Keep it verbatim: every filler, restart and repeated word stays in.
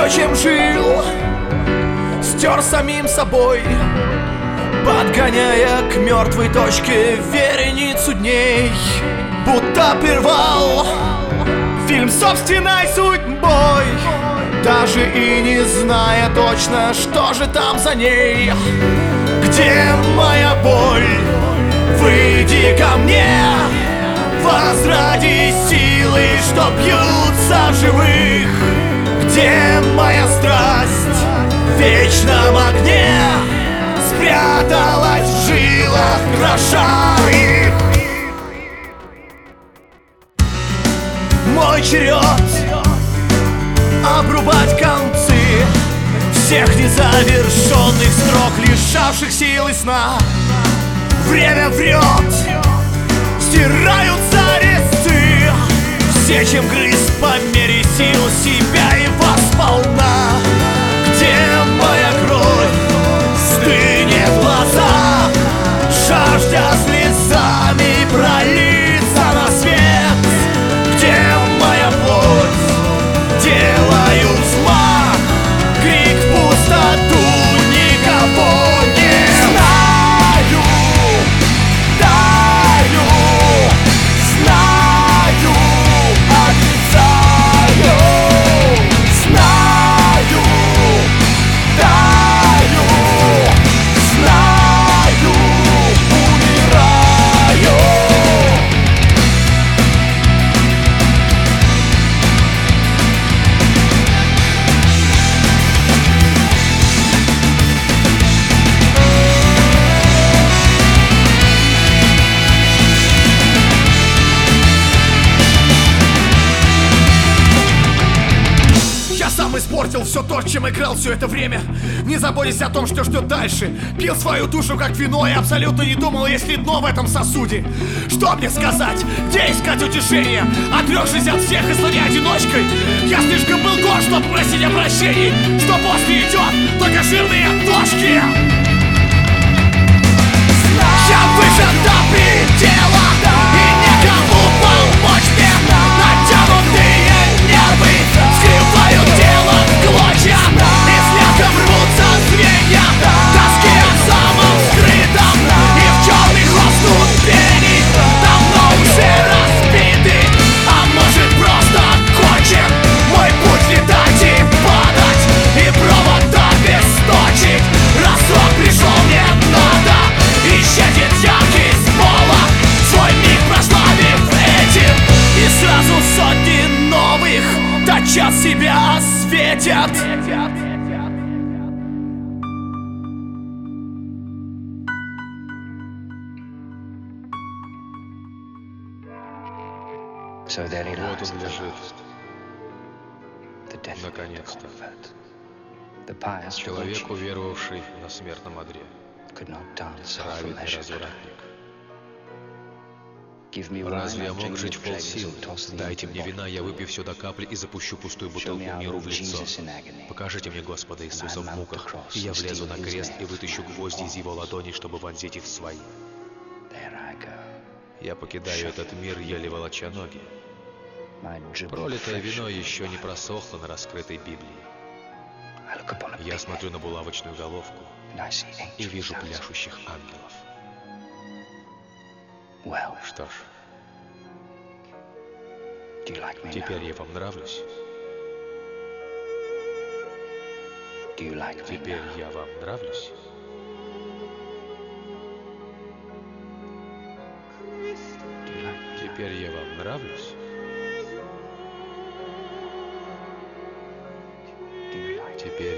чем жил, стер самим собой, подгоняя к мертвой точке вереницу дней. Будто прервал фильм собственной судьбой, даже и не зная точно, что же там за ней. Где моя боль? Выйди ко мне, возроди силы, что бьются в живых. Где моя страсть в вечном огне спряталась в жилах, кроша их? Мой черед обрубать концы всех незавершенных строк, лишавших силы сна. Время врет, стираются резцы, все, чем грыз по мере сил себя и восполна. Где моя кровь стынет в глазах, жаждя слезами пролиться на свет? Где моя плоть? Делаю взмах, крик в пустоту, никого не знаю. Даю, знаю, отрицаю. Знаю, даю, знаю, умираю. Я сам испортил все то, чем играл все это время. Не заботясь о том, что ждет дальше. Пил свою душу как вино и абсолютно не думал, есть ли дно в этом сосуде. Что мне сказать? Где искать утешение? Отрекшись от всех и слоня одиночкой, я слишком был горд, чтобы просить о прощении. Что после идет только жирные ножки. Я выжат до предела, и некому помочь мне. Натянутые нервы скрывают тело в клочья, и слегка рвутся звенья тоски о самом скрытом. И в черных растут пени, давно уже разбиты. А может, просто кончен мой путь летать и падать, и провода бесточить. Раз срок пришел, мне надо. Исчезнет яркий с пола, свой миг прославив этим, и сразу сотни новых тотчас себя осветят. Вот он лежит, наконец-то. Человек, уверовавший на смертном одре, праведный развратник. Разве я мог жить в полсилы? Дайте мне вина, я выпью все до капли и запущу пустую бутылку миру в лицо. Покажите мне Господа Иисуса в муках, и я влезу на крест и вытащу гвозди из его ладоней, чтобы вонзить их в свои. Я покидаю этот мир, еле волоча ноги. Пролитое вино еще не просохло на раскрытой Библии. Я смотрю на булавочную головку и вижу пляшущих ангелов. Что ж, теперь я вам нравлюсь? Теперь я вам нравлюсь? Теперь я вам нравлюсь? Теперь